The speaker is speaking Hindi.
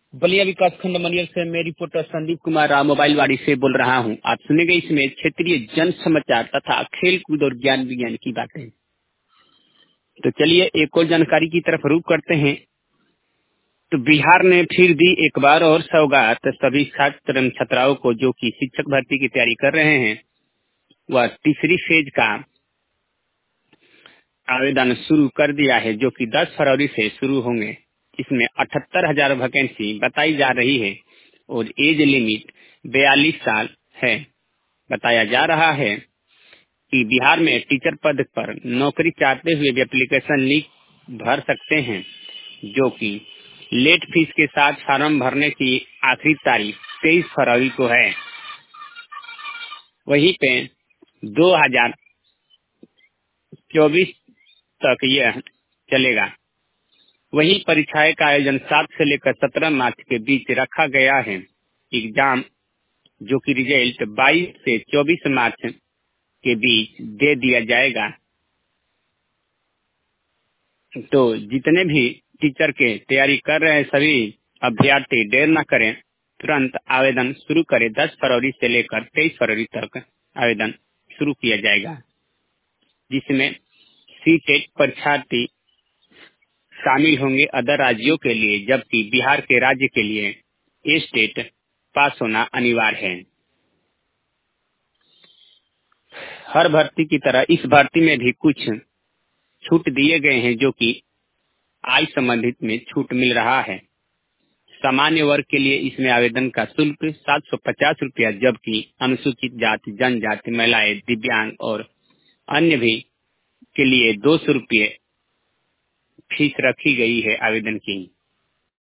बलिया विकास खंड मनियर से मैं रिपोर्टर संदीप कुमार राव मोबाइल वाड़ी से बोल रहा हूं। आप सुनेंगे इसमें क्षेत्रीय जन समाचार तथा खेल कूद और ज्ञान विज्ञान की बातें। तो चलिए एक और जानकारी की तरफ रुख करते हैं। तो बिहार ने फिर दी एक बार और सौगात सभी छात्र एवं छात्राओं को जो कि शिक्षक भर्ती की तैयारी कर रहे हैं। वह तीसरी फेज का आवेदन शुरू कर दिया है जो कि 10 फरवरी से शुरू होंगे। इसमें 78,000 वैकेंसी बताई जा रही है और एज लिमिट 42 साल है। बताया जा रहा है कि बिहार में टीचर पद पर नौकरी चाहते हुए भी एप्लीकेशन लिंक भर सकते हैं जो कि लेट फीस के साथ फॉर्म भरने की आखिरी तारीख 23 फरवरी को है। वहीं पे 2024 तक यह चलेगा। वही परीक्षाएं का आयोजन 7 से लेकर 17 मार्च के बीच रखा गया है। एग्जाम जो कि रिजल्ट 22 से 24 मार्च के बीच दे दिया जाएगा। तो जितने भी टीचर के तैयारी कर रहे हैं सभी अभ्यर्थी देर न करें, तुरंत आवेदन शुरू करें। 10 फरवरी से लेकर 23 फरवरी तक आवेदन शुरू किया जाएगा, जिसमें सीटेट परीक्षार्थी शामिल होंगे अदर राज्यों के लिए, जबकि बिहार के राज्य के लिए ए स्टेट पास होना अनिवार्य है। हर भर्ती की तरह इस भर्ती में भी कुछ छूट दिए गए हैं जो कि आय संबंधित में छूट मिल रहा है। सामान्य वर्ग के लिए इसमें आवेदन का शुल्क 750 रुपया, जबकि अनुसूचित जाति, जनजाति, महिलाएं, दिव्यांग और अन्य भी के लिए 200 रुपये फीस रखी गई है आवेदन की।